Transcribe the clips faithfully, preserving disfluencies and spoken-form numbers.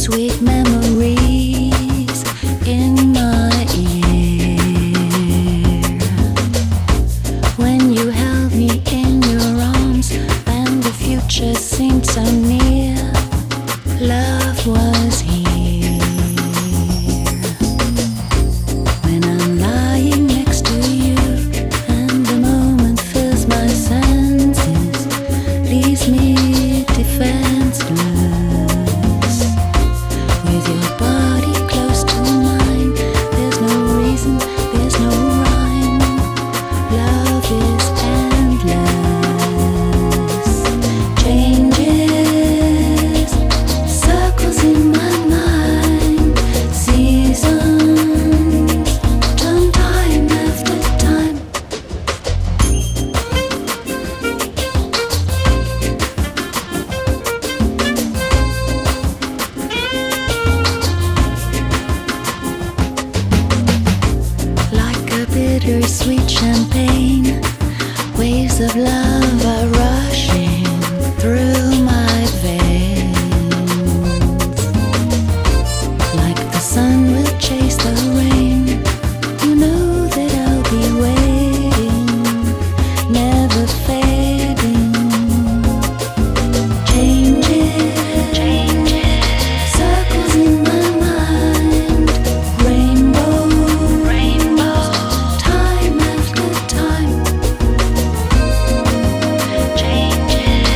sweet memories in my ear. When you held me in your arms and the future seemed so near, love was here. When I'm lying next to you and the moment fills my senses, leaves me defenseless. With your body close to mine, there's no reason, there's no rhyme. Love is endless. Changes, circles in my mind, seasons, turn time after time. Like a bittersweet champagne, waves of love are rushing through my veins. Like the sun will chase the rain, you know that I'll be waiting, never fading. Changes, circles in my mind, rainbow, rainbow, time after time. Changes,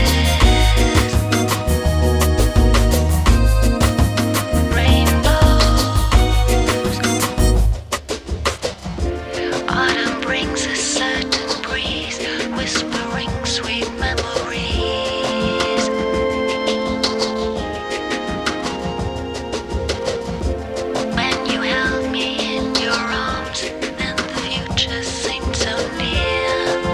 rainbows. Autumn brings a certain breeze, whispering sweet memories. When you held me in your arms, and the future seemed so near.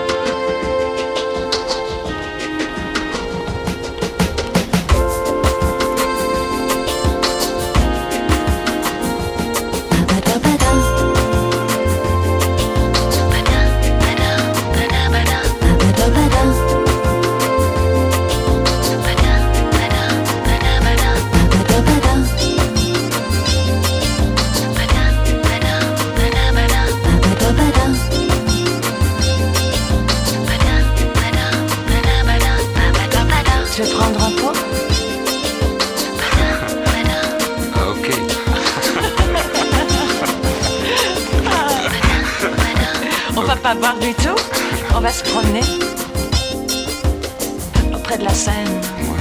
Ba-ba-da-ba-da. Ba-da-ba-da, ba-da-ba-da. Ba-ba-da-ba-da. Ba-da-ba-da, ba-da-ba-da. Ba-ba-da-ba-da. Ba-da-ba-da, ba-da-ba-da. Ba-ba-da-ba-da. Ba-da-ba-da, ba-da-ba-da. Ba-ba-da-ba-da. Tu veux prendre un pot? Ba-da-ba-da. Ok. On va pas boire du tout. On va se promener auprès de la Seine. Ouais.